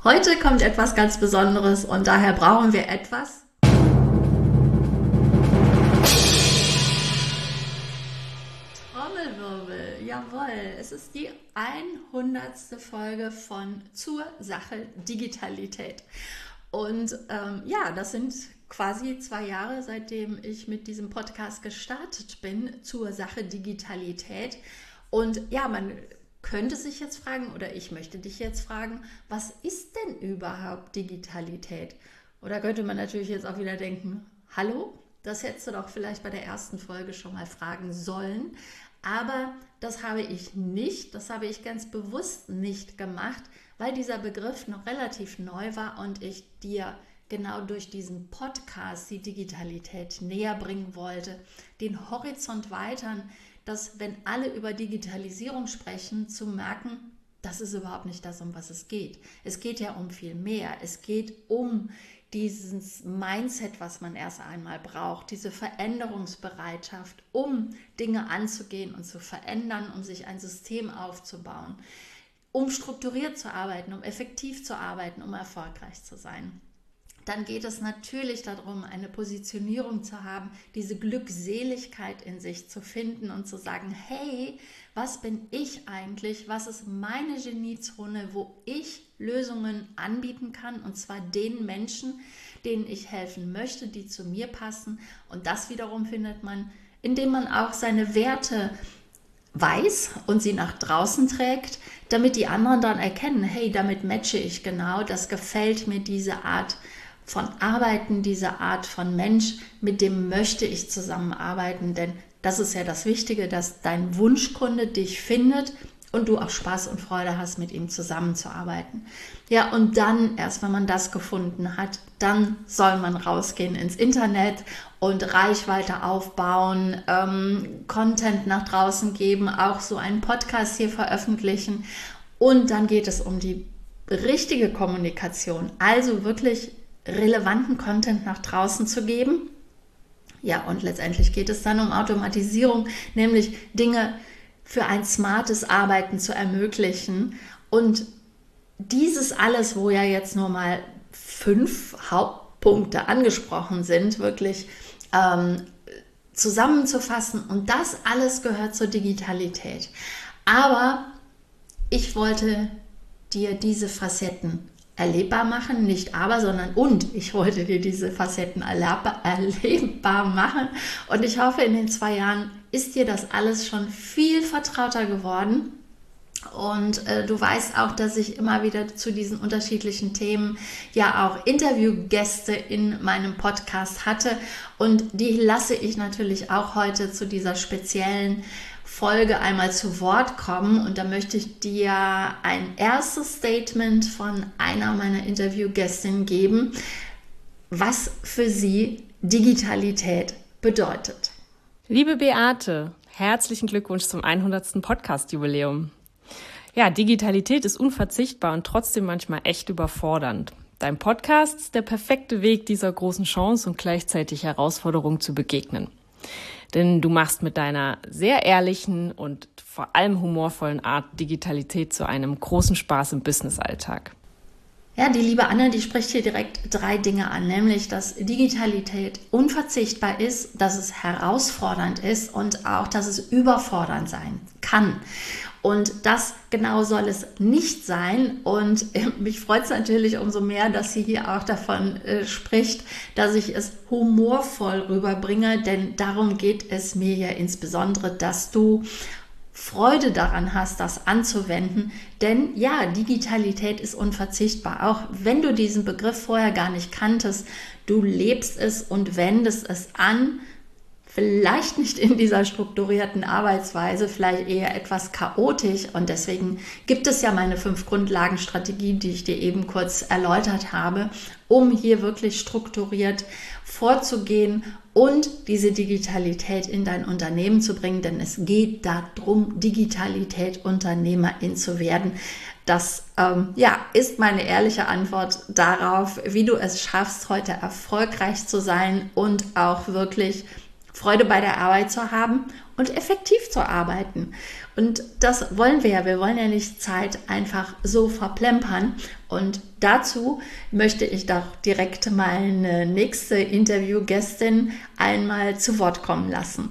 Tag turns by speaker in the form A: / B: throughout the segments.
A: Heute kommt etwas ganz Besonderes und daher brauchen wir etwas. Trommelwirbel, jawohl, es ist die 100. Folge von Zur Sache Digitalität. Und das sind quasi 2 Jahre, seitdem ich mit diesem Podcast gestartet bin, Zur Sache Digitalität. Und ja, man könnte sich jetzt fragen, oder ich möchte dich jetzt fragen, was ist denn überhaupt Digitalität? Oder könnte man natürlich jetzt auch wieder denken, hallo, das hättest du doch vielleicht bei der ersten Folge schon mal fragen sollen. Aber das habe ich nicht, das habe ich ganz bewusst nicht gemacht, weil dieser Begriff noch relativ neu war und ich dir genau durch diesen Podcast die Digitalität näher bringen wollte, den Horizont weitern, dass wenn alle über Digitalisierung sprechen, zu merken, das ist überhaupt nicht das, um was es geht. Es geht ja um viel mehr. Es geht um dieses Mindset, was man erst einmal braucht, diese Veränderungsbereitschaft, um Dinge anzugehen und zu verändern, um sich ein System aufzubauen, um strukturiert zu arbeiten, um effektiv zu arbeiten, um erfolgreich zu sein. Dann geht es natürlich darum, eine Positionierung zu haben, diese Glückseligkeit in sich zu finden und zu sagen, hey, was bin ich eigentlich? Was ist meine Geniezone, wo ich Lösungen anbieten kann? Und zwar den Menschen, denen ich helfen möchte, die zu mir passen. Und das wiederum findet man, indem man auch seine Werte weiß und sie nach draußen trägt, damit die anderen dann erkennen, hey, damit matche ich genau, das gefällt mir, diese Art von Arbeiten, diese Art von Mensch, mit dem möchte ich zusammenarbeiten, denn das ist ja das Wichtige, dass dein Wunschkunde dich findet und du auch Spaß und Freude hast, mit ihm zusammenzuarbeiten. Ja, und dann, erst wenn man das gefunden hat, dann soll man rausgehen ins Internet und Reichweite aufbauen, Content nach draußen geben, auch so einen Podcast hier veröffentlichen. Und dann geht es um die richtige Kommunikation, also wirklich relevanten Content nach draußen zu geben. Ja, und letztendlich geht es dann um Automatisierung, nämlich Dinge für ein smartes Arbeiten zu ermöglichen. Und dieses alles, wo ja jetzt nur mal 5 Hauptpunkte angesprochen sind, wirklich zusammenzufassen. Und das alles gehört zur Digitalität. Aber ich wollte dir diese Facetten erlebbar machen, nicht aber, sondern und. Ich wollte dir diese Facetten erlebbar machen und ich hoffe, in den 2 Jahren ist dir das alles schon viel vertrauter geworden und du weißt auch, dass ich immer wieder zu diesen unterschiedlichen Themen ja auch Interviewgäste in meinem Podcast hatte und die lasse ich natürlich auch heute zu dieser speziellen Folge einmal zu Wort kommen und da möchte ich dir ein erstes Statement von einer meiner Interviewgästinnen geben, was für sie Digitalität bedeutet.
B: Liebe Beate, herzlichen Glückwunsch zum 100. Podcast-Jubiläum. Ja, Digitalität ist unverzichtbar und trotzdem manchmal echt überfordernd. Dein Podcast ist der perfekte Weg, dieser großen Chance und gleichzeitig Herausforderung zu begegnen. Denn du machst mit deiner sehr ehrlichen und vor allem humorvollen Art Digitalität zu einem großen Spaß im Businessalltag.
A: Ja, die liebe Anne, die spricht hier direkt 3 Dinge an, nämlich, dass Digitalität unverzichtbar ist, dass es herausfordernd ist und auch, dass es überfordernd sein kann. Und das genau soll es nicht sein. Und mich freut es natürlich umso mehr, dass sie hier auch davon spricht, dass ich es humorvoll rüberbringe. Denn darum geht es mir ja insbesondere, dass du Freude daran hast, das anzuwenden. Denn ja, Digitalität ist unverzichtbar. Auch wenn du diesen Begriff vorher gar nicht kanntest, du lebst es und wendest es an. Vielleicht nicht in dieser strukturierten Arbeitsweise, vielleicht eher etwas chaotisch und deswegen gibt es ja meine 5 Grundlagenstrategien, die ich dir eben kurz erläutert habe, um hier wirklich strukturiert vorzugehen und diese Digitalität in dein Unternehmen zu bringen, denn es geht darum, Digitalität Unternehmerin zu werden. Das ist meine ehrliche Antwort darauf, wie du es schaffst, heute erfolgreich zu sein und auch wirklich Freude bei der Arbeit zu haben und effektiv zu arbeiten. Und das wollen wir ja. Wir wollen ja nicht Zeit einfach so verplempern. Und dazu möchte ich doch direkt meine nächste Interviewgästin einmal zu Wort kommen lassen.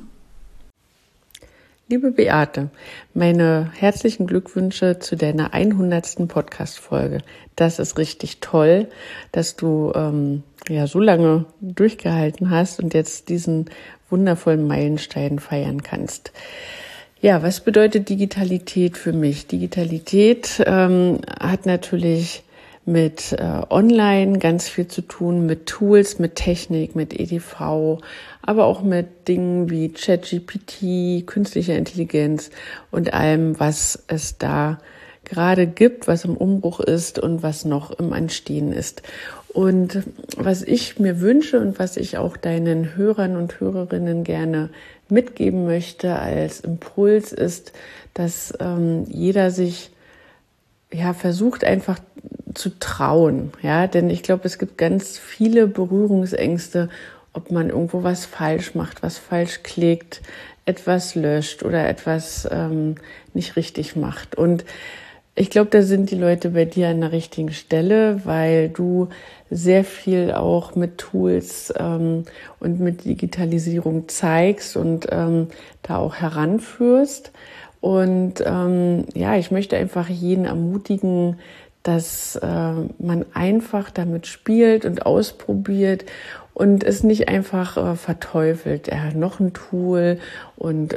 B: Liebe Beate, meine herzlichen Glückwünsche zu deiner 100. Podcast-Folge. Das ist richtig toll, dass du so lange durchgehalten hast und jetzt diesen wundervollen Meilenstein feiern kannst. Ja, was bedeutet Digitalität für mich? Digitalität hat natürlich mit Online ganz viel zu tun, mit Tools, mit Technik, mit EDV, aber auch mit Dingen wie ChatGPT, künstlicher Intelligenz und allem, was es da gerade gibt, was im Umbruch ist und was noch im Anstehen ist. Und was ich mir wünsche und was ich auch deinen Hörern und Hörerinnen gerne mitgeben möchte als Impuls ist, dass jeder sich versucht einfach zu trauen, denn ich glaube, es gibt ganz viele Berührungsängste, ob man irgendwo was falsch macht, was falsch klickt, etwas löscht oder etwas nicht richtig macht. Und ich glaube, da sind die Leute bei dir an der richtigen Stelle, weil du sehr viel auch mit Tools und mit Digitalisierung zeigst und da auch heranführst. Und ich möchte einfach jeden ermutigen, dass man einfach damit spielt und ausprobiert und es nicht einfach verteufelt. Noch ein Tool und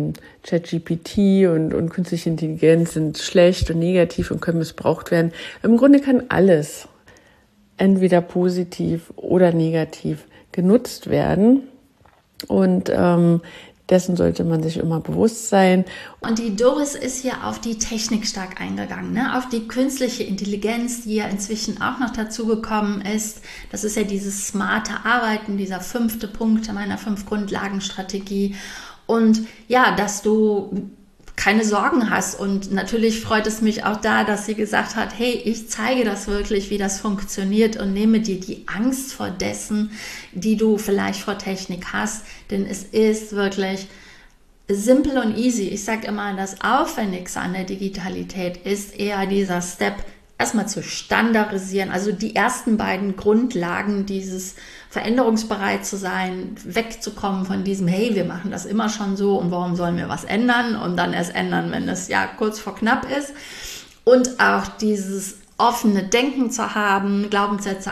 B: ChatGPT und künstliche Intelligenz sind schlecht und negativ und können missbraucht werden. Im Grunde kann alles entweder positiv oder negativ genutzt werden. Und dessen sollte man sich immer bewusst sein.
A: Und die Doris ist hier auf die Technik stark eingegangen, ne? Auf die künstliche Intelligenz, die ja inzwischen auch noch dazugekommen ist. Das ist ja dieses smarte Arbeiten, dieser 5. Punkt meiner 5 Grundlagenstrategie. Und ja, dass du keine Sorgen hast. Und natürlich freut es mich auch da, dass sie gesagt hat, hey, ich zeige das wirklich, wie das funktioniert und nehme dir die Angst vor dessen, die du vielleicht vor Technik hast. Denn es ist wirklich simpel und easy. Ich sage immer, das Aufwendigste an der Digitalität ist eher dieser Step, erstmal zu standardisieren, also die ersten beiden Grundlagen, dieses veränderungsbereit zu sein, wegzukommen von diesem, hey, wir machen das immer schon so und warum sollen wir was ändern und dann erst ändern, wenn es ja kurz vor knapp ist, und auch dieses offene Denken zu haben, Glaubenssätze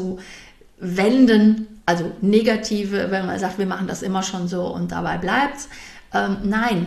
A: abzuwenden, also negative, wenn man sagt, wir machen das immer schon so und dabei bleibt's. Nein,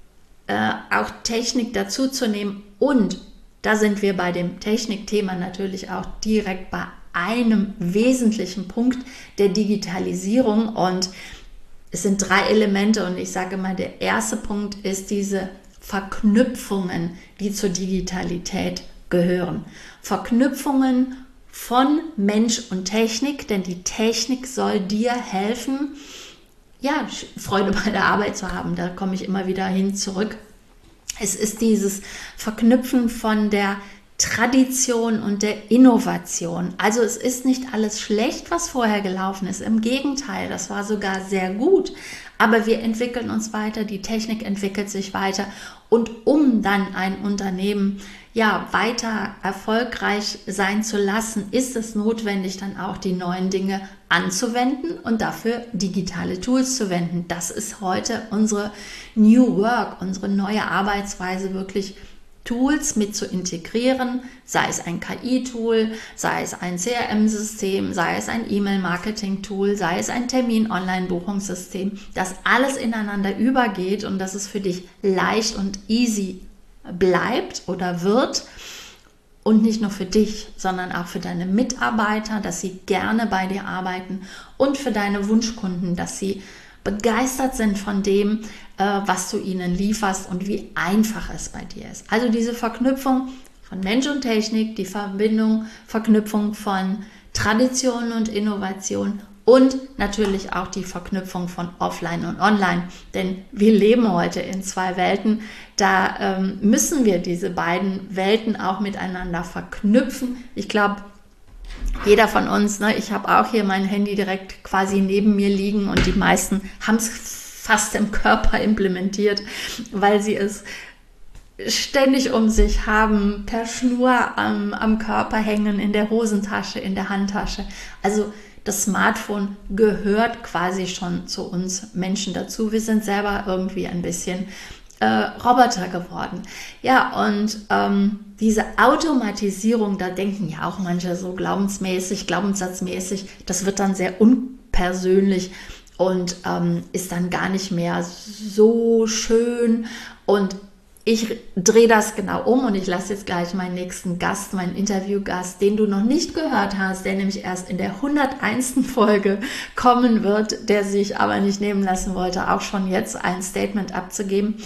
A: auch Technik dazu zu nehmen, und da sind wir bei dem Technikthema natürlich auch direkt bei einem wesentlichen Punkt der Digitalisierung, und es sind 3 Elemente, und ich sage mal, der erste Punkt ist diese Verknüpfungen, die zur Digitalität gehören. Verknüpfungen von Mensch und Technik, denn die Technik soll dir helfen, ja, Freude bei der Arbeit zu haben. Da komme ich immer wieder hin zurück. Es ist dieses Verknüpfen von der Tradition und der Innovation. Also es ist nicht alles schlecht, was vorher gelaufen ist. Im Gegenteil, das war sogar sehr gut. Aber wir entwickeln uns weiter, die Technik entwickelt sich weiter. Und um dann ein Unternehmen weiter erfolgreich sein zu lassen, ist es notwendig, dann auch die neuen Dinge anzuwenden und dafür digitale Tools zu wenden. Das ist heute unsere New Work, unsere neue Arbeitsweise, wirklich Tools mit zu integrieren, sei es ein KI-Tool, sei es ein CRM-System, sei es ein E-Mail-Marketing-Tool, sei es ein Termin-Online-Buchungssystem, das alles ineinander übergeht und dass es für dich leicht und easy bleibt oder wird, und nicht nur für dich, sondern auch für deine Mitarbeiter, dass sie gerne bei dir arbeiten, und für deine Wunschkunden, dass sie begeistert sind von dem, was du ihnen lieferst und wie einfach es bei dir ist. Also diese Verknüpfung von Mensch und Technik, die Verknüpfung von Tradition und Innovation und natürlich auch die Verknüpfung von Offline und Online. Denn wir leben heute in 2 Welten. Da müssen wir diese beiden Welten auch miteinander verknüpfen. Ich glaube, jeder von uns, ich habe auch hier mein Handy direkt quasi neben mir liegen, und die meisten haben es fast im Körper implementiert, weil sie es ständig um sich haben, per Schnur am Körper hängen, in der Hosentasche, in der Handtasche. Also das Smartphone gehört quasi schon zu uns Menschen dazu. Wir sind selber irgendwie ein bisschen Roboter geworden. Ja, und diese Automatisierung, da denken ja auch manche so glaubenssatzmäßig, das wird dann sehr unpersönlich und ist dann gar nicht mehr so schön. Und ich drehe das genau um und ich lasse jetzt gleich meinen nächsten Gast, meinen Interviewgast, den du noch nicht gehört hast, der nämlich erst in der 101. Folge kommen wird, der sich aber nicht nehmen lassen wollte, auch schon jetzt ein Statement abzugeben,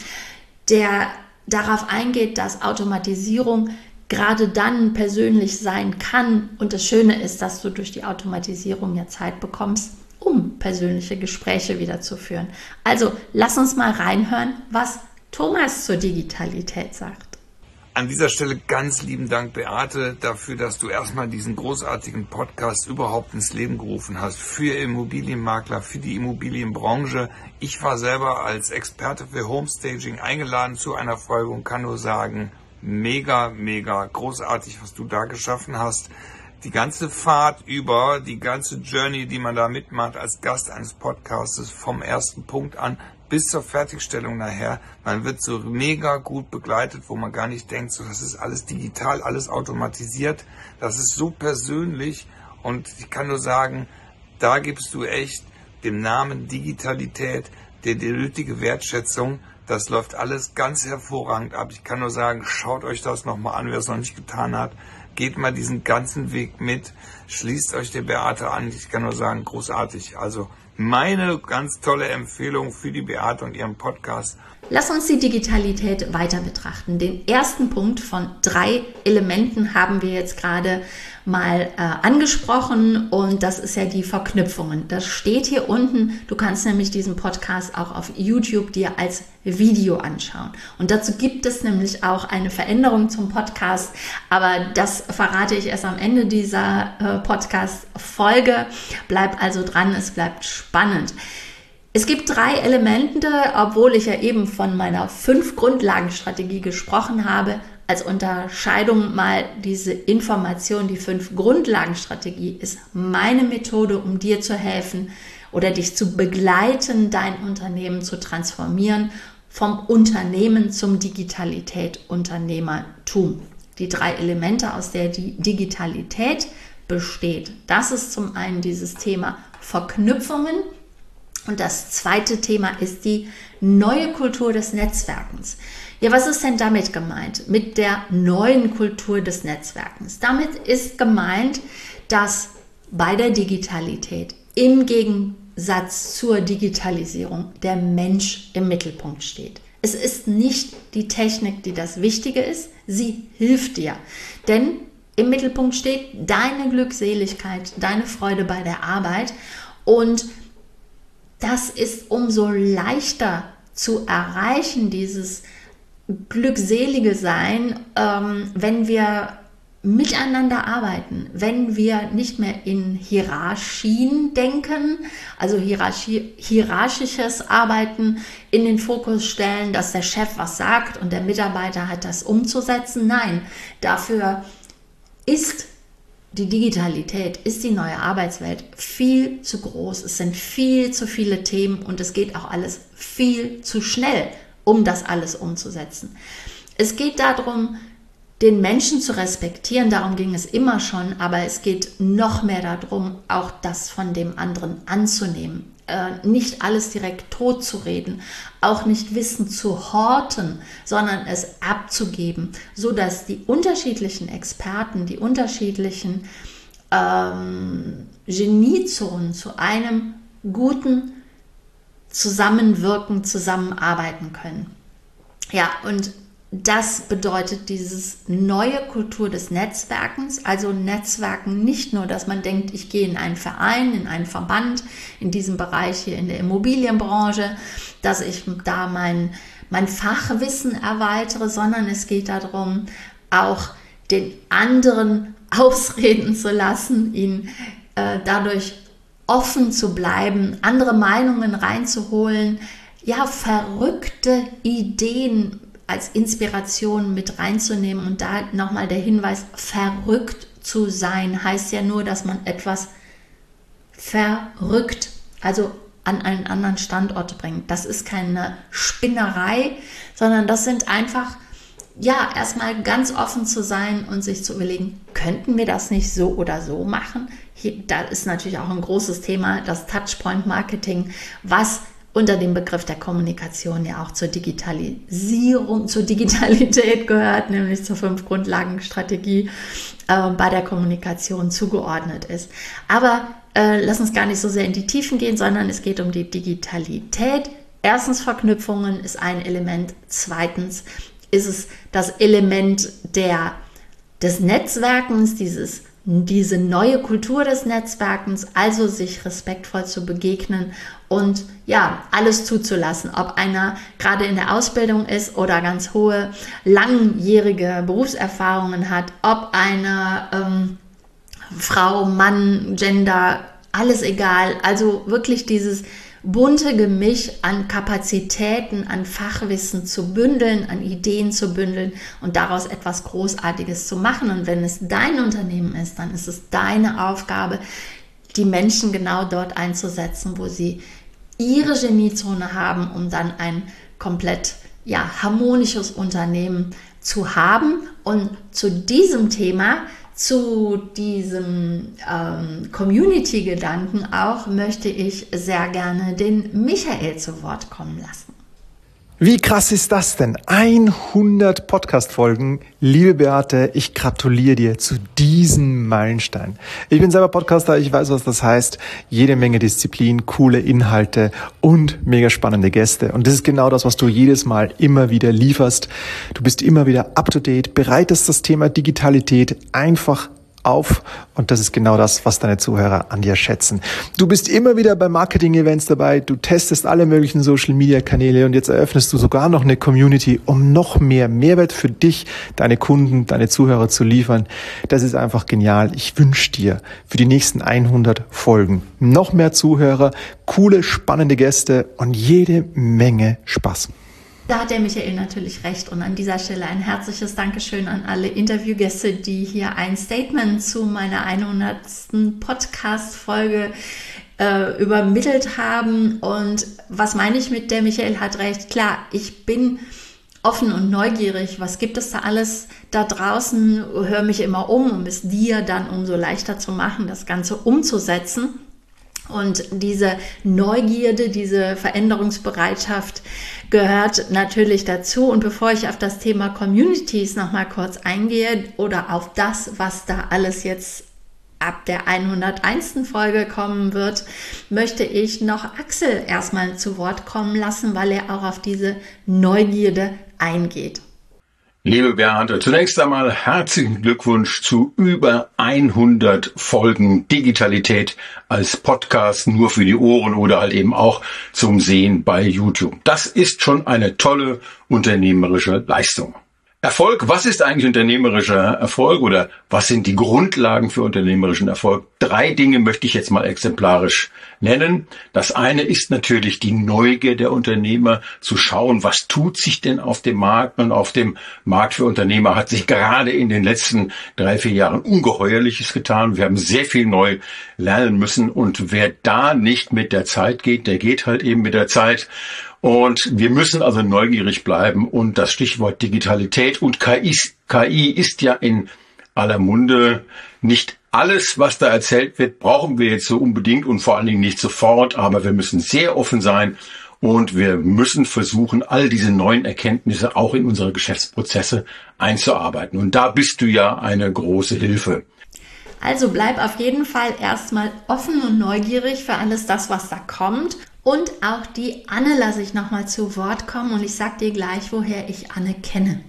A: der darauf eingeht, dass Automatisierung gerade dann persönlich sein kann. Und das Schöne ist, dass du durch die Automatisierung ja Zeit bekommst, um persönliche Gespräche wieder zu führen. Also lass uns mal reinhören, was Thomas zur Digitalität sagt.
C: An dieser Stelle ganz lieben Dank, Beate, dafür, dass du erstmal diesen großartigen Podcast überhaupt ins Leben gerufen hast für Immobilienmakler, für die Immobilienbranche. Ich war selber als Experte für Homestaging eingeladen zu einer Folge und kann nur sagen, mega, mega großartig, was du da geschaffen hast. Die ganze Fahrt über, die ganze Journey, die man da mitmacht als Gast eines Podcastes vom ersten Punkt an bis zur Fertigstellung nachher, man wird so mega gut begleitet, wo man gar nicht denkt, so, das ist alles digital, alles automatisiert, das ist so persönlich und ich kann nur sagen, da gibst du echt dem Namen Digitalität die nötige Wertschätzung, das läuft alles ganz hervorragend ab. Ich kann nur sagen, schaut euch das nochmal an, wer es noch nicht getan hat, geht mal diesen ganzen Weg mit, schließt euch der Beate an, ich kann nur sagen, großartig, also meine ganz tolle Empfehlung für die Beate und ihren Podcast.
A: Lass uns die Digitalität weiter betrachten. Den ersten Punkt von 3 Elementen haben wir jetzt gerade mal angesprochen und das ist ja die Verknüpfungen. Das steht hier unten. Du kannst nämlich diesen Podcast auch auf YouTube dir als Video anschauen. Und dazu gibt es nämlich auch eine Veränderung zum Podcast, aber das verrate ich erst am Ende dieser Podcast-Folge. Bleib also dran, es bleibt spannend. Es gibt 3 Elemente, obwohl ich ja eben von meiner 5-Grundlagen-Strategie gesprochen habe, als Unterscheidung mal diese Information, die 5-Grundlagen-Strategie ist meine Methode, um dir zu helfen oder dich zu begleiten, dein Unternehmen zu transformieren, vom Unternehmen zum Digitalität-Unternehmertum. Die 3 Elemente, aus der die Digitalität besteht, das ist zum einen dieses Thema Verknüpfungen. Und das zweite Thema ist die neue Kultur des Netzwerkens. Ja, was ist denn damit gemeint? Mit der neuen Kultur des Netzwerkens. Damit ist gemeint, dass bei der Digitalität im Gegensatz zur Digitalisierung der Mensch im Mittelpunkt steht. Es ist nicht die Technik, die das Wichtige ist, sie hilft dir. Denn im Mittelpunkt steht deine Glückseligkeit, deine Freude bei der Arbeit und das ist umso leichter zu erreichen, dieses glückselige Sein, wenn wir miteinander arbeiten, wenn wir nicht mehr in Hierarchien denken, also hierarchisches Arbeiten in den Fokus stellen, dass der Chef was sagt und der Mitarbeiter hat das umzusetzen. Nein, dafür ist die Digitalität, ist die neue Arbeitswelt viel zu groß. Es sind viel zu viele Themen und es geht auch alles viel zu schnell, um das alles umzusetzen. Es geht darum, den Menschen zu respektieren, darum ging es immer schon, aber es geht noch mehr darum, auch das von dem anderen anzunehmen. Nicht alles direkt totzureden, auch nicht Wissen zu horten, sondern es abzugeben, sodass die unterschiedlichen Experten, die unterschiedlichen Geniezonen zu einem guten Zusammenwirken, Zusammenarbeiten können. Ja, und das bedeutet dieses neue Kultur des Netzwerkens, also Netzwerken nicht nur, dass man denkt, ich gehe in einen Verein, in einen Verband, in diesem Bereich hier in der Immobilienbranche, dass ich da mein Fachwissen erweitere, sondern es geht darum, auch den anderen ausreden zu lassen, ihn dadurch offen zu bleiben, andere Meinungen reinzuholen, verrückte Ideen als Inspiration mit reinzunehmen. Und da nochmal der Hinweis, verrückt zu sein, heißt ja nur, dass man etwas verrückt, also an einen anderen Standort bringt. Das ist keine Spinnerei, sondern das sind einfach, erstmal ganz offen zu sein und sich zu überlegen, könnten wir das nicht so oder so machen? Da ist natürlich auch ein großes Thema, das Touchpoint-Marketing, was unter dem Begriff der Kommunikation ja auch zur Digitalisierung, zur Digitalität gehört, nämlich zur 5-Grundlagen-Strategie bei der Kommunikation zugeordnet ist. Aber lass uns gar nicht so sehr in die Tiefen gehen, sondern es geht um die Digitalität. Erstens, Verknüpfungen ist ein Element. Zweitens ist es das Element des Netzwerkens, diese neue Kultur des Netzwerkens, also sich respektvoll zu begegnen und alles zuzulassen, ob einer gerade in der Ausbildung ist oder ganz hohe, langjährige Berufserfahrungen hat, ob einer Frau, Mann, Gender, alles egal, also wirklich dieses bunte Gemisch an Kapazitäten, an Fachwissen zu bündeln, an Ideen zu bündeln und daraus etwas Großartiges zu machen. Und wenn es dein Unternehmen ist, dann ist es deine Aufgabe, die Menschen genau dort einzusetzen, wo sie ihre Geniezone haben, um dann ein komplett harmonisches Unternehmen zu haben. Und zu diesem Thema, zu diesem Community-Gedanken auch, möchte ich sehr gerne den Michael zu Wort kommen lassen.
D: Wie krass ist das denn? 100 Podcast-Folgen. Liebe Beate, ich gratuliere dir zu diesem Meilenstein. Ich bin selber Podcaster, ich weiß, was das heißt. Jede Menge Disziplin, coole Inhalte und mega spannende Gäste. Und das ist genau das, was du jedes Mal immer wieder lieferst. Du bist immer wieder up-to-date, bereitest das Thema Digitalität einfach auf und das ist genau das, was deine Zuhörer an dir schätzen. Du bist immer wieder bei Marketing-Events dabei, du testest alle möglichen Social-Media-Kanäle und jetzt eröffnest du sogar noch eine Community, um noch mehr Mehrwert für dich, deine Kunden, deine Zuhörer zu liefern. Das ist einfach genial. Ich wünsche dir für die nächsten 100 Folgen noch mehr Zuhörer, coole, spannende Gäste und jede Menge Spaß.
A: Da hat der Michael natürlich recht und an dieser Stelle ein herzliches Dankeschön an alle Interviewgäste, die hier ein Statement zu meiner 100. Podcast-Folge übermittelt haben. Und was meine ich mit der Michael hat recht? Klar, ich bin offen und neugierig. Was gibt es da alles da draußen? Höre mich immer um es dir dann umso leichter zu machen, das Ganze umzusetzen. Und diese Neugierde, diese Veränderungsbereitschaft gehört natürlich dazu. Und bevor ich auf das Thema Communities nochmal kurz eingehe oder auf das, was da alles jetzt ab der 101. Folge kommen wird, möchte ich noch Axel erstmal zu Wort kommen lassen, weil er auch auf diese Neugierde eingeht.
C: Liebe Beate, zunächst einmal herzlichen Glückwunsch zu über 100 Folgen Digitalität als Podcast nur für die Ohren oder halt eben auch zum Sehen bei YouTube. Das ist schon eine tolle unternehmerische Leistung. Erfolg, was ist eigentlich unternehmerischer Erfolg oder was sind die Grundlagen für unternehmerischen Erfolg? 3 Dinge möchte ich jetzt mal exemplarisch nennen. Das eine ist natürlich die Neugier der Unternehmer, zu schauen, was tut sich denn auf dem Markt. Und auf dem Markt für Unternehmer hat sich gerade in den letzten 3-4 Jahren Ungeheuerliches getan. Wir haben sehr viel neu lernen müssen und wer da nicht mit der Zeit geht, der geht halt eben mit der Zeit. Und wir müssen also neugierig bleiben und das Stichwort Digitalität und KI ist ja in aller Munde. Nicht alles, was da erzählt wird, brauchen wir jetzt so unbedingt und vor allen Dingen nicht sofort, aber wir müssen sehr offen sein und wir müssen versuchen, all diese neuen Erkenntnisse auch in unsere Geschäftsprozesse einzuarbeiten. Und da bist du ja eine große Hilfe.
A: Also bleib auf jeden Fall erstmal offen und neugierig für alles das, was da kommt. Und auch die Anne lasse ich nochmal zu Wort kommen und ich sage dir gleich, woher ich Anne kenne.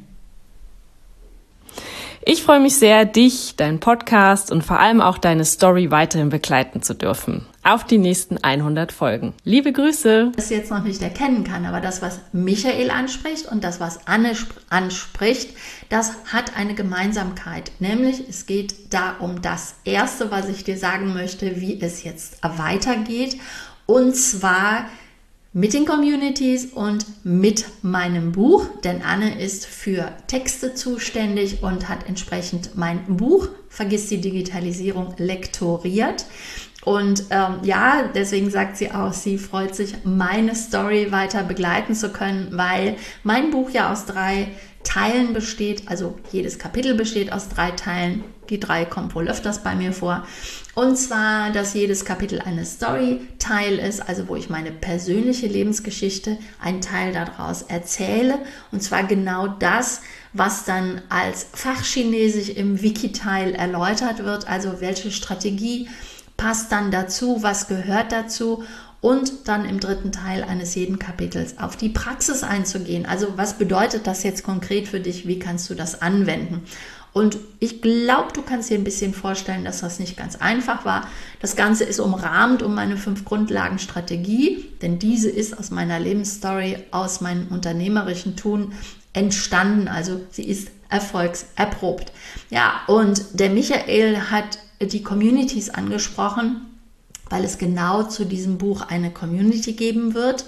B: Ich freue mich sehr, dich, deinen Podcast und vor allem auch deine Story weiterhin begleiten zu dürfen. Auf die nächsten 100 Folgen. Liebe Grüße!
A: Das jetzt noch nicht erkennen kann, aber das, was Michael anspricht und das, was Anne anspricht, das hat eine Gemeinsamkeit. Nämlich, es geht da um das Erste, was ich dir sagen möchte, wie es jetzt weitergeht. Und zwar mit den Communities und mit meinem Buch, denn Anne ist für Texte zuständig und hat entsprechend mein Buch Vergiss die Digitalisierung lektoriert. Und deswegen sagt sie auch, sie freut sich, meine Story weiter begleiten zu können, weil mein Buch ja aus 3 Teilen besteht, also jedes Kapitel besteht aus 3 Teilen. Die 3 kommen wohl öfters bei mir vor. Und zwar, dass jedes Kapitel eine Story-Teil ist, also wo ich meine persönliche Lebensgeschichte, einen Teil daraus erzähle. Und zwar genau das, was dann als Fachchinesisch im Wiki-Teil erläutert wird, also welche Strategie passt dann dazu, was gehört dazu. Und dann im 3. Teil eines jeden Kapitels auf die Praxis einzugehen. Also was bedeutet das jetzt konkret für dich? Wie kannst du das anwenden? Und ich glaube, du kannst dir ein bisschen vorstellen, dass das nicht ganz einfach war. Das Ganze ist umrahmt um meine 5 Grundlagen-Strategie, denn diese ist aus meiner Lebensstory, aus meinem unternehmerischen Tun entstanden. Also sie ist erfolgserprobt. Ja, und der Michael hat die Communities angesprochen, weil es genau zu diesem Buch eine Community geben wird.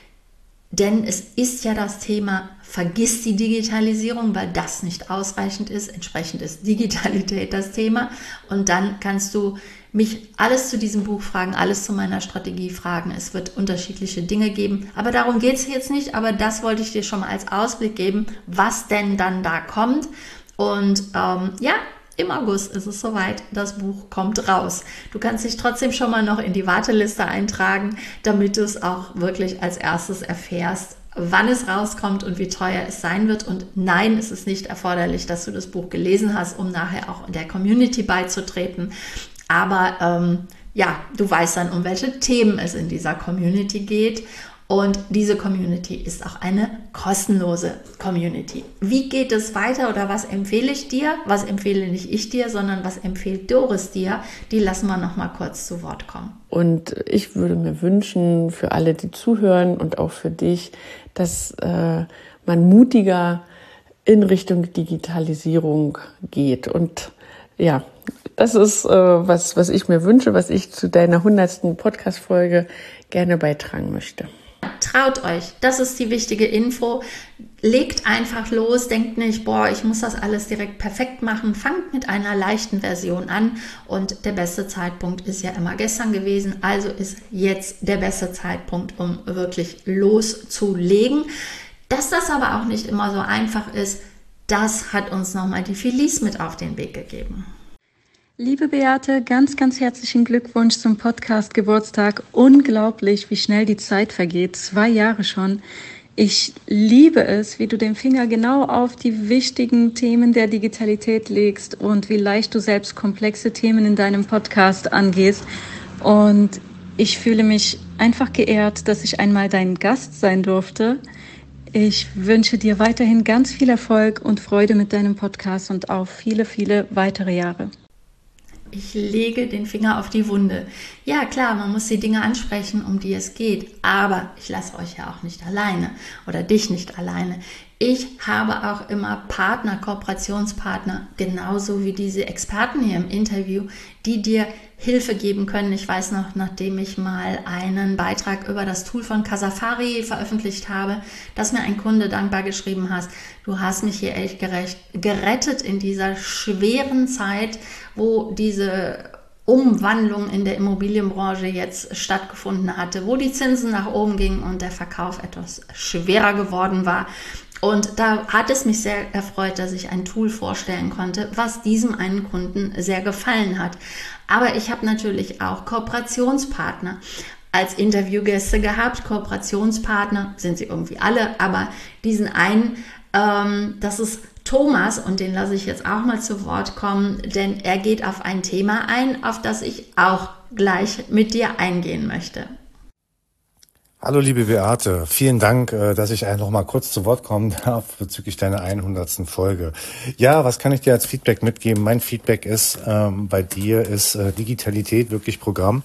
A: Denn es ist ja das Thema, vergiss die Digitalisierung, weil das nicht ausreichend ist. Entsprechend ist Digitalität das Thema. Und dann kannst du mich alles zu diesem Buch fragen, alles zu meiner Strategie fragen. Es wird unterschiedliche Dinge geben. Aber darum geht es jetzt nicht. Aber das wollte ich dir schon mal als Ausblick geben, was denn dann da kommt. Und im August ist es soweit, das Buch kommt raus. Du kannst dich trotzdem schon mal noch in die Warteliste eintragen, damit du es auch wirklich als erstes erfährst, wann es rauskommt und wie teuer es sein wird. Und nein, es ist nicht erforderlich, dass du das Buch gelesen hast, um nachher auch der Community beizutreten. Aber du weißt dann, um welche Themen es in dieser Community geht. Und diese Community ist auch eine kostenlose Community. Wie geht es weiter oder was empfehle ich dir? Was empfehle nicht ich dir, sondern was empfiehlt Doris dir? Die lassen wir noch mal kurz zu Wort kommen.
B: Und ich würde mir wünschen, für alle, die zuhören und auch für dich, dass man mutiger in Richtung Digitalisierung geht. Und ja, das ist was ich mir wünsche, was ich zu deiner 100. Podcast-Folge gerne beitragen möchte.
A: Traut euch, das ist die wichtige Info. Legt einfach los, denkt nicht, ich muss das alles direkt perfekt machen. Fangt mit einer leichten Version an und der beste Zeitpunkt ist ja immer gestern gewesen, also ist jetzt der beste Zeitpunkt, um wirklich loszulegen. Dass das aber auch nicht immer so einfach ist, das hat uns nochmal die Felice mit auf den Weg gegeben.
E: Liebe Beate, ganz, ganz herzlichen Glückwunsch zum Podcast Geburtstag. Unglaublich, wie schnell die Zeit vergeht. 2 Jahre schon. Ich liebe es, wie du den Finger genau auf die wichtigen Themen der Digitalität legst und wie leicht du selbst komplexe Themen in deinem Podcast angehst. Und ich fühle mich einfach geehrt, dass ich einmal dein Gast sein durfte. Ich wünsche dir weiterhin ganz viel Erfolg und Freude mit deinem Podcast und auf viele, viele weitere Jahre.
A: Ich lege den Finger auf die Wunde. Ja, klar, man muss die Dinge ansprechen, um die es geht. Aber ich lasse euch ja auch nicht alleine oder dich nicht alleine. Ich habe auch immer Partner, Kooperationspartner, genauso wie diese Experten hier im Interview, die dir Hilfe geben können. Ich weiß noch, nachdem ich mal einen Beitrag über das Tool von Casafari veröffentlicht habe, dass mir ein Kunde dankbar geschrieben hat, du hast mich hier echt gerettet in dieser schweren Zeit, wo diese Umwandlung in der Immobilienbranche jetzt stattgefunden hatte, wo die Zinsen nach oben gingen und der Verkauf etwas schwerer geworden war. Und da hat es mich sehr erfreut, dass ich ein Tool vorstellen konnte, was diesem einen Kunden sehr gefallen hat. Aber ich habe natürlich auch Kooperationspartner als Interviewgäste gehabt. Kooperationspartner sind sie irgendwie alle, aber diesen einen, das ist Thomas, und den lasse ich jetzt auch mal zu Wort kommen, denn er geht auf ein Thema ein, auf das ich auch gleich mit dir eingehen möchte.
F: Hallo liebe Beate, vielen Dank, dass ich noch mal kurz zu Wort kommen darf bezüglich deiner 100. Folge. Ja, was kann ich dir als Feedback mitgeben? Mein Feedback ist, bei dir ist Digitalität wirklich Programm.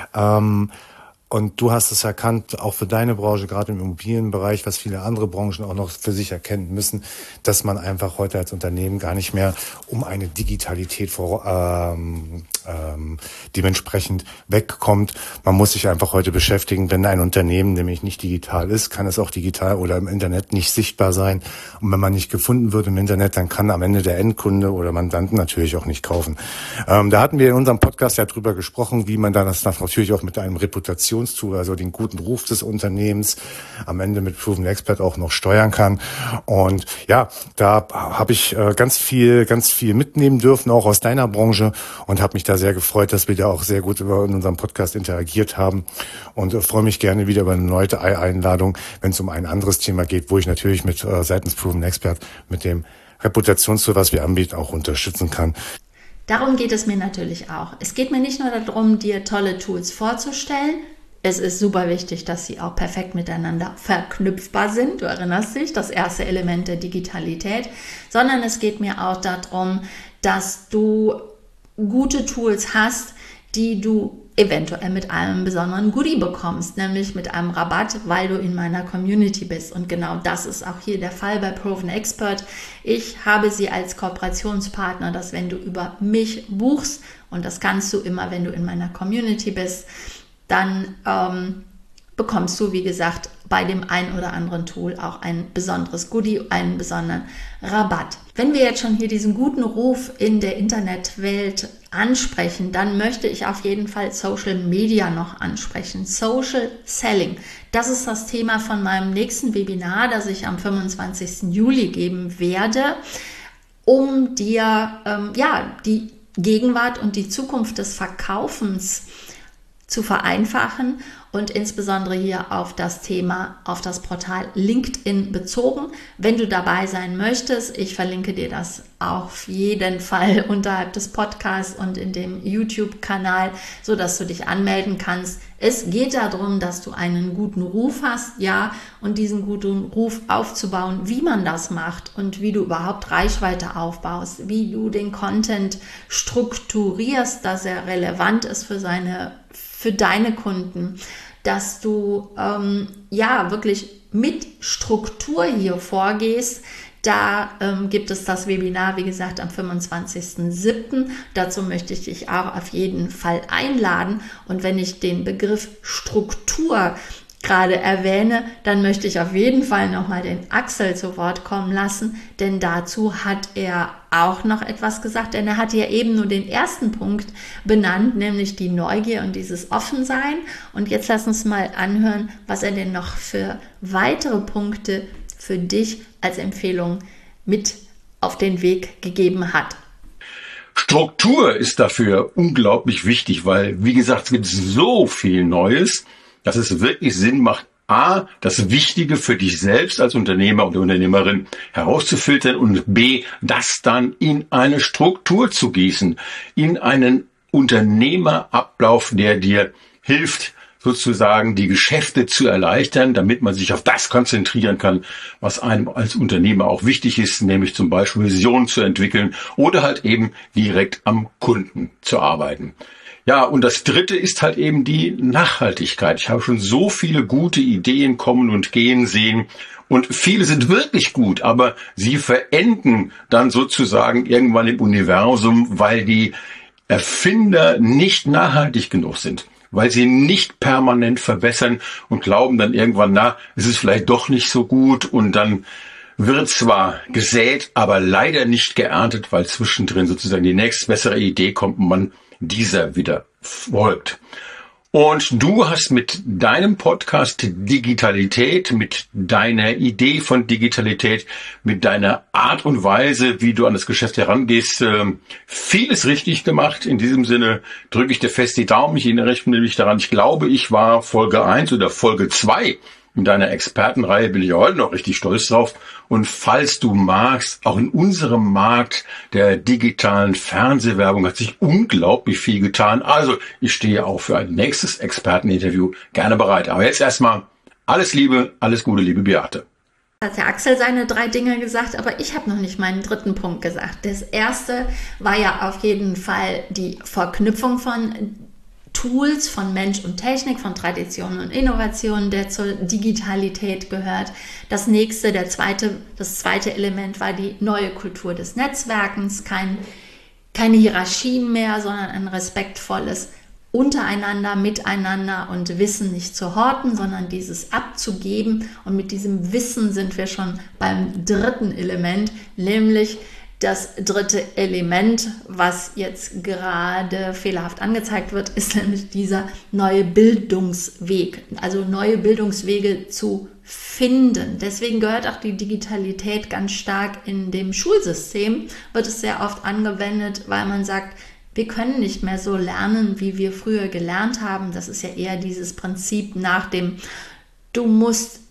F: Und du hast es erkannt, auch für deine Branche, gerade im Immobilienbereich, was viele andere Branchen auch noch für sich erkennen müssen, dass man einfach heute als Unternehmen gar nicht mehr um eine Digitalität dementsprechend wegkommt. Man muss sich einfach heute beschäftigen, wenn ein Unternehmen nämlich nicht digital ist, kann es auch digital oder im Internet nicht sichtbar sein. Und wenn man nicht gefunden wird im Internet, dann kann am Ende der Endkunde oder Mandanten natürlich auch nicht kaufen. Da hatten wir in unserem Podcast ja drüber gesprochen, wie man dann das natürlich auch mit einem Reputationstool, also den guten Ruf des Unternehmens, am Ende mit Proven Expert auch noch steuern kann. Und ja, da habe ich ganz viel mitnehmen dürfen, auch aus deiner Branche, und habe mich da sehr gefreut, dass wir da auch sehr gut in unserem Podcast interagiert haben, und freue mich gerne wieder über eine neue Einladung, wenn es um ein anderes Thema geht, wo ich natürlich mit seitens Proven Expert mit dem Reputationstool, was wir anbieten, auch unterstützen kann.
A: Darum geht es mir natürlich auch. Es geht mir nicht nur darum, dir tolle Tools vorzustellen. Es ist super wichtig, dass sie auch perfekt miteinander verknüpfbar sind. Du erinnerst dich, das erste Element der Digitalität. Sondern es geht mir auch darum, dass du gute Tools hast, die du eventuell mit einem besonderen Goodie bekommst, nämlich mit einem Rabatt, weil du in meiner Community bist. Und genau das ist auch hier der Fall bei Proven Expert. Ich habe sie als Kooperationspartner, dass wenn du über mich buchst, und das kannst du immer, wenn du in meiner Community bist, dann bekommst du, wie gesagt, bei dem ein oder anderen Tool auch ein besonderes Goodie, einen besonderen Rabatt. Wenn wir jetzt schon hier diesen guten Ruf in der Internetwelt ansprechen, dann möchte ich auf jeden Fall Social Media noch ansprechen. Social Selling. Das ist das Thema von meinem nächsten Webinar, das ich am 25. Juli geben werde, um dir die Gegenwart und die Zukunft des Verkaufens zu vereinfachen und insbesondere hier auf das Thema, auf das Portal LinkedIn bezogen. Wenn du dabei sein möchtest, ich verlinke dir das auf jeden Fall unterhalb des Podcasts und in dem YouTube-Kanal, sodass du dich anmelden kannst. Es geht darum, dass du einen guten Ruf hast, ja, und diesen guten Ruf aufzubauen, wie man das macht und wie du überhaupt Reichweite aufbaust, wie du den Content strukturierst, dass er relevant ist für deine Kunden, dass du wirklich mit Struktur hier vorgehst. Da gibt es das Webinar, wie gesagt, am 25.07. Dazu möchte ich dich auch auf jeden Fall einladen. Und wenn ich den Begriff Struktur gerade erwähne, dann möchte ich auf jeden Fall nochmal den Axel zu Wort kommen lassen, denn dazu hat er auch noch etwas gesagt, denn er hat ja eben nur den ersten Punkt benannt, nämlich die Neugier und dieses Offensein. Und jetzt lass uns mal anhören, was er denn noch für weitere Punkte für dich als Empfehlung mit auf den Weg gegeben hat.
G: Struktur ist dafür unglaublich wichtig, weil, wie gesagt, es gibt so viel Neues, dass es wirklich Sinn macht, A, das Wichtige für dich selbst als Unternehmer oder Unternehmerin herauszufiltern und B, das dann in eine Struktur zu gießen, in einen Unternehmerablauf, der dir hilft, sozusagen die Geschäfte zu erleichtern, damit man sich auf das konzentrieren kann, was einem als Unternehmer auch wichtig ist, nämlich zum Beispiel Visionen zu entwickeln oder halt eben direkt am Kunden zu arbeiten. Ja, und das Dritte ist halt eben die Nachhaltigkeit. Ich habe schon so viele gute Ideen kommen und gehen sehen und viele sind wirklich gut, aber sie verenden dann sozusagen irgendwann im Universum, weil die Erfinder nicht nachhaltig genug sind, weil sie nicht permanent verbessern und glauben dann irgendwann, es ist vielleicht doch nicht so gut, und dann wird zwar gesät, aber leider nicht geerntet, weil zwischendrin sozusagen die nächstbessere Idee kommt und man dieser wieder folgt. Und du hast mit deinem Podcast Digitalität, mit deiner Idee von Digitalität, mit deiner Art und Weise, wie du an das Geschäft herangehst, vieles richtig gemacht. In diesem Sinne drücke ich dir fest die Daumen. Ich erinnere mich daran, ich glaube, ich war Folge 1 oder Folge 2 in deiner Expertenreihe, bin ich heute noch richtig stolz drauf. Und falls du magst, auch in unserem Markt der digitalen Fernsehwerbung hat sich unglaublich viel getan. Also ich stehe auch für ein nächstes Experteninterview gerne bereit. Aber jetzt erstmal alles Liebe, alles Gute, liebe Beate.
A: Hat der Axel seine 3 Dinge gesagt, aber ich habe noch nicht meinen 3. Punkt gesagt. Das erste war ja auf jeden Fall die Verknüpfung von Tools, von Mensch und Technik, von Tradition und Innovation, der zur Digitalität gehört. Das zweite Element war die neue Kultur des Netzwerkens, kein keine Hierarchien mehr, sondern ein respektvolles untereinander, miteinander und Wissen nicht zu horten, sondern dieses abzugeben. Und mit diesem Wissen sind wir schon beim dritten Element, nämlich das dritte Element, was jetzt gerade fehlerhaft angezeigt wird, ist nämlich dieser neue Bildungsweg, also neue Bildungswege zu finden. Deswegen gehört auch die Digitalität ganz stark in dem Schulsystem, wird es sehr oft angewendet, weil man sagt, wir können nicht mehr so lernen, wie wir früher gelernt haben. Das ist ja eher dieses Prinzip nach dem, du musst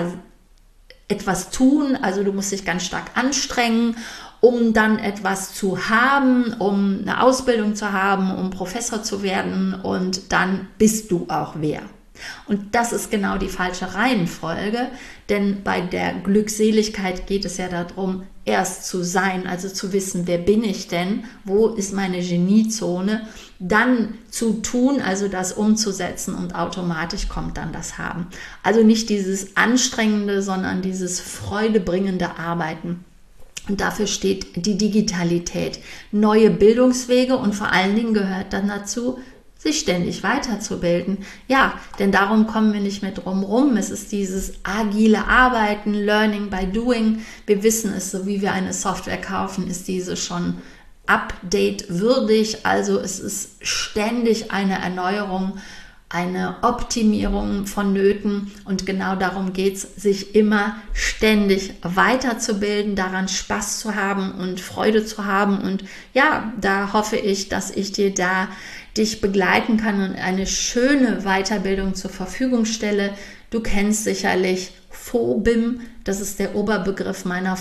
A: etwas tun, also du musst dich ganz stark anstrengen, um dann etwas zu haben, um eine Ausbildung zu haben, um Professor zu werden und dann bist du auch wer. Und das ist genau die falsche Reihenfolge, denn bei der Glückseligkeit geht es ja darum, erst zu sein, also zu wissen, wer bin ich denn, wo ist meine Geniezone, dann zu tun, also das umzusetzen und automatisch kommt dann das Haben. Also nicht dieses anstrengende, sondern dieses freudebringende Arbeiten. Und dafür steht die Digitalität, neue Bildungswege und vor allen Dingen gehört dann dazu, sich ständig weiterzubilden. Ja, denn darum kommen wir nicht mehr drum rum. Es ist dieses agile Arbeiten, Learning by Doing. Wir wissen es, so wie wir eine Software kaufen, ist diese schon update-würdig. Also es ist ständig eine Erneuerung, eine Optimierung vonnöten und genau darum geht es, sich immer ständig weiterzubilden, daran Spaß zu haben und Freude zu haben und ja, da hoffe ich, dass ich dich begleiten kann und eine schöne Weiterbildung zur Verfügung stelle. Du kennst sicherlich FOBIM, das ist der Oberbegriff meiner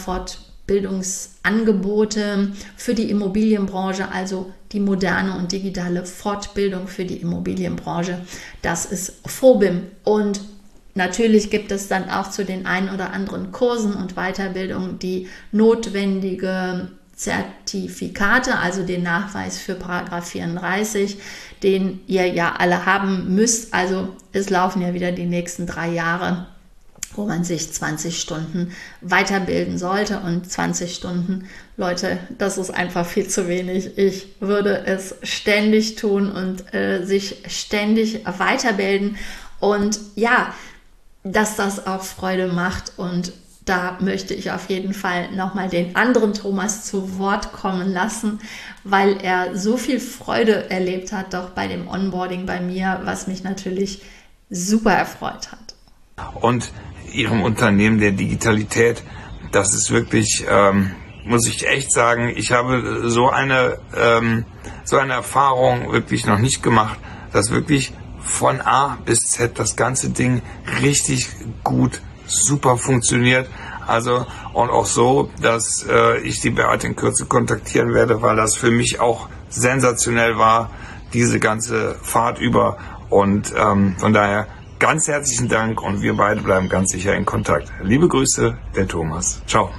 A: Fortbildungsangebote für die Immobilienbranche, also die moderne und digitale Fortbildung für die Immobilienbranche. Das ist FOBIM. Und natürlich gibt es dann auch zu den ein oder anderen Kursen und Weiterbildungen die notwendige Zertifikate, also den Nachweis für Paragraph 34, den ihr ja alle haben müsst. Also es laufen ja wieder die nächsten 3 Jahre, wo man sich 20 Stunden weiterbilden sollte. Und 20 Stunden, Leute, das ist einfach viel zu wenig. Ich würde es ständig tun und sich ständig weiterbilden. Und ja, dass das auch Freude macht. Und da möchte ich auf jeden Fall nochmal den anderen Thomas zu Wort kommen lassen, weil er so viel Freude erlebt hat, doch bei dem Onboarding bei mir, was mich natürlich super erfreut hat.
C: Und Ihrem Unternehmen der Digitalität, das ist wirklich, muss ich echt sagen, ich habe so eine Erfahrung wirklich noch nicht gemacht, dass wirklich von A bis Z das ganze Ding richtig gut, super funktioniert. Also und auch so, dass ich die Beate in Kürze kontaktieren werde, weil das für mich auch sensationell war, diese ganze Fahrt über. Und von daher ganz herzlichen Dank und wir beide bleiben ganz sicher in Kontakt. Liebe Grüße, der Thomas. Ciao.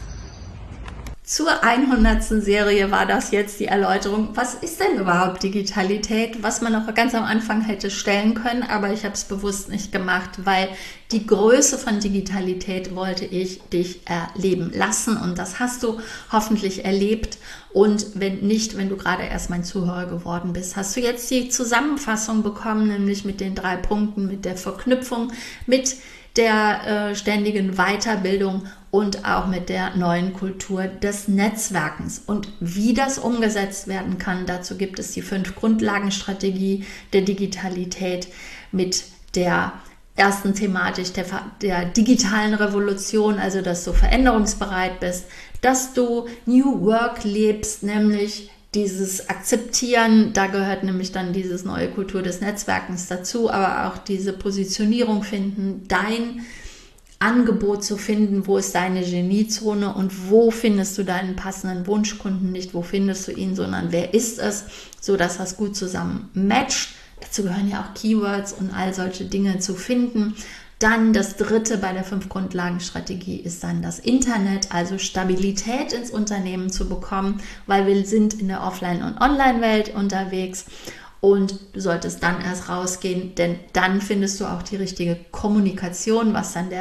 A: Zur 100. Serie war das jetzt die Erläuterung, was ist denn überhaupt Digitalität, was man auch ganz am Anfang hätte stellen können, aber ich habe es bewusst nicht gemacht, weil die Größe von Digitalität wollte ich dich erleben lassen und das hast du hoffentlich erlebt und wenn nicht, wenn du gerade erst mein Zuhörer geworden bist, hast du jetzt die Zusammenfassung bekommen, nämlich mit den 3 Punkten, mit der Verknüpfung, mit der ständigen Weiterbildung und auch mit der neuen Kultur des Netzwerkens. Und wie das umgesetzt werden kann, dazu gibt es die 5 Grundlagenstrategie der Digitalität mit der ersten Thematik der digitalen Revolution, also dass du veränderungsbereit bist, dass du New Work lebst, nämlich dieses Akzeptieren, da gehört nämlich dann diese neue Kultur des Netzwerkens dazu, aber auch diese Positionierung finden, dein Angebot zu finden, wo ist deine Geniezone und wo findest du deinen passenden Wunschkunden, nicht wo findest du ihn, sondern wer ist es, sodass das gut zusammen matcht. Dazu gehören ja auch Keywords und all solche Dinge zu finden. Dann das dritte bei der 5 Grundlagenstrategie ist dann das Internet, also Stabilität ins Unternehmen zu bekommen, weil wir sind in der Offline- und Online-Welt unterwegs und du solltest dann erst rausgehen, denn dann findest du auch die richtige Kommunikation, was dann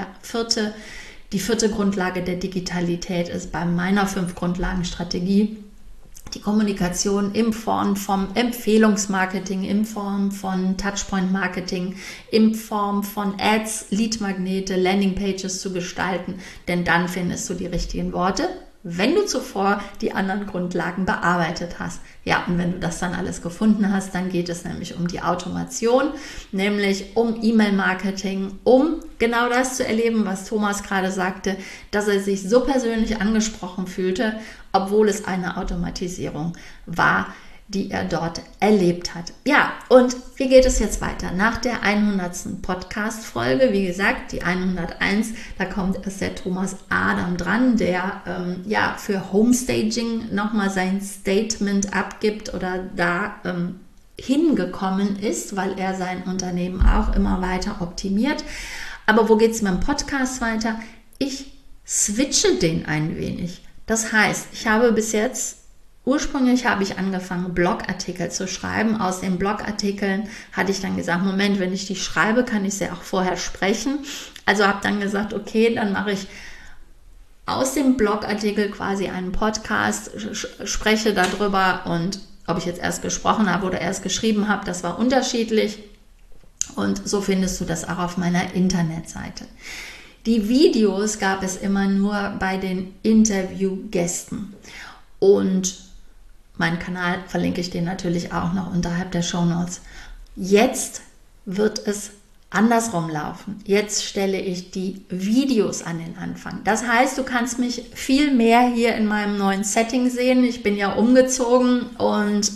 A: die vierte Grundlage der Digitalität ist bei meiner 5 Grundlagenstrategie. die Kommunikation in Form von Empfehlungsmarketing, in Form von Touchpoint-Marketing, in Form von Ads, Leadmagnete, Landingpages zu gestalten, denn dann findest du die richtigen Worte, wenn du zuvor die anderen Grundlagen bearbeitet hast. Ja, und wenn du das dann alles gefunden hast, dann geht es nämlich um die Automation, nämlich um E-Mail-Marketing, um genau das zu erleben, was Thomas gerade sagte, dass er sich so persönlich angesprochen fühlte, obwohl es eine Automatisierung war, die er dort erlebt hat. Ja, und wie geht es jetzt weiter? Nach der 100. Podcast-Folge, wie gesagt, die 101, da kommt erst der Thomas Adam dran, der für Homestaging nochmal sein Statement abgibt oder da hingekommen ist, weil er sein Unternehmen auch immer weiter optimiert. Aber wo geht es mit dem Podcast weiter? Ich switche den ein wenig. Das heißt, ursprünglich habe ich angefangen, Blogartikel zu schreiben. Aus den Blogartikeln hatte ich dann gesagt, Moment, wenn ich die schreibe, kann ich sie auch vorher sprechen. Also habe dann gesagt, okay, dann mache ich aus dem Blogartikel quasi einen Podcast, spreche darüber, und ob ich jetzt erst gesprochen habe oder erst geschrieben habe, das war unterschiedlich. Und so findest du das auch auf meiner Internetseite. Die Videos gab es immer nur bei den Interviewgästen. Und meinen Kanal verlinke ich dir natürlich auch noch unterhalb der Shownotes. Jetzt wird es andersrum laufen. Jetzt stelle ich die Videos an den Anfang. Das heißt, du kannst mich viel mehr hier in meinem neuen Setting sehen. Ich bin ja umgezogen und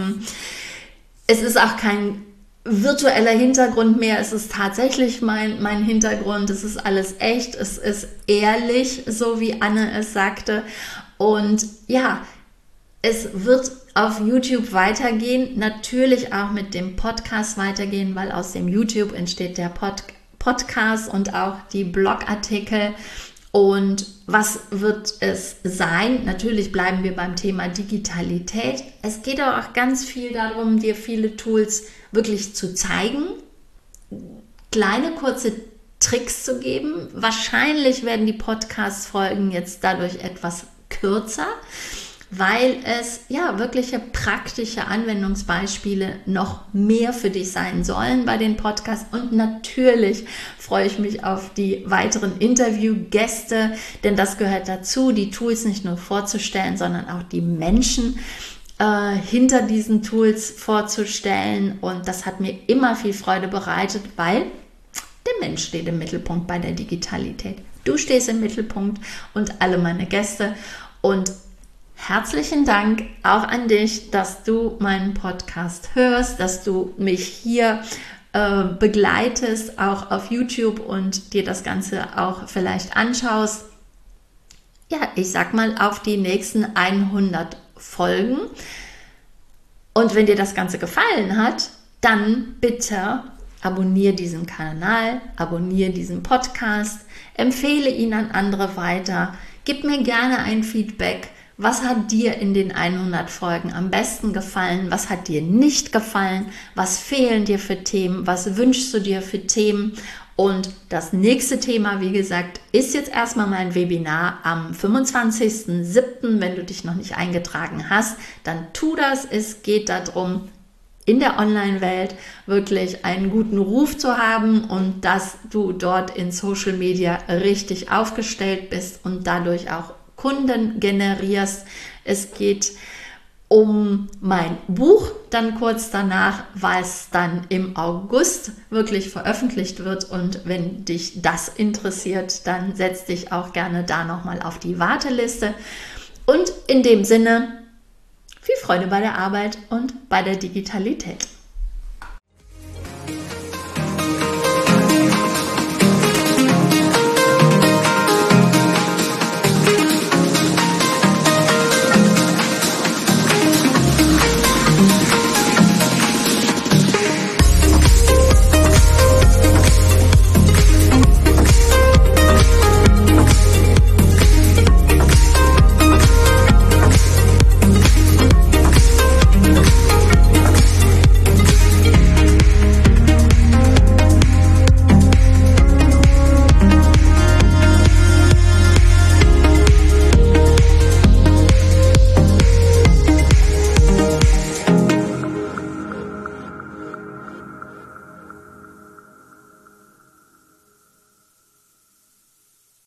A: es ist auch kein virtueller Hintergrund mehr. Es ist tatsächlich mein Hintergrund. Es ist alles echt. Es ist ehrlich, so wie Anne es sagte. Und ja, es wird auf YouTube weitergehen, natürlich auch mit dem Podcast weitergehen, weil aus dem YouTube entsteht der Podcast und auch die Blogartikel. Und was wird es sein? Natürlich bleiben wir beim Thema Digitalität. Es geht aber auch ganz viel darum, dir viele Tools wirklich zu zeigen, kleine kurze Tricks zu geben. Wahrscheinlich werden die Podcast-Folgen jetzt dadurch etwas kürzer, weil es ja wirkliche praktische Anwendungsbeispiele noch mehr für dich sein sollen bei den Podcasts. Und natürlich freue ich mich auf die weiteren Interviewgäste, denn das gehört dazu, die Tools nicht nur vorzustellen, sondern auch die Menschen hinter diesen Tools vorzustellen. Und das hat mir immer viel Freude bereitet, weil der Mensch steht im Mittelpunkt bei der Digitalität. Du stehst im Mittelpunkt und alle meine Gäste. Und herzlichen Dank auch an dich, dass du meinen Podcast hörst, dass du mich hier begleitest, auch auf YouTube, und dir das Ganze auch vielleicht anschaust. Ja, ich sag mal, auf die nächsten 100 Folgen. Und wenn dir das Ganze gefallen hat, dann bitte abonniere diesen Kanal, abonniere diesen Podcast, empfehle ihn an andere weiter. Gib mir gerne ein Feedback. Was hat dir in den 100 Folgen am besten gefallen? Was hat dir nicht gefallen? Was fehlen dir für Themen? Was wünschst du dir für Themen? Und das nächste Thema, wie gesagt, ist jetzt erstmal mein Webinar am 25.07. Wenn du dich noch nicht eingetragen hast, dann tu das. Es geht darum, in der Online-Welt wirklich einen guten Ruf zu haben und dass du dort in Social Media richtig aufgestellt bist und dadurch auch Kunden generierst. Es geht um mein Buch, dann kurz danach, was dann im August wirklich veröffentlicht wird. Und wenn dich das interessiert, dann setz dich auch gerne da nochmal auf die Warteliste. Und in dem Sinne, viel Freude bei der Arbeit und bei der Digitalität.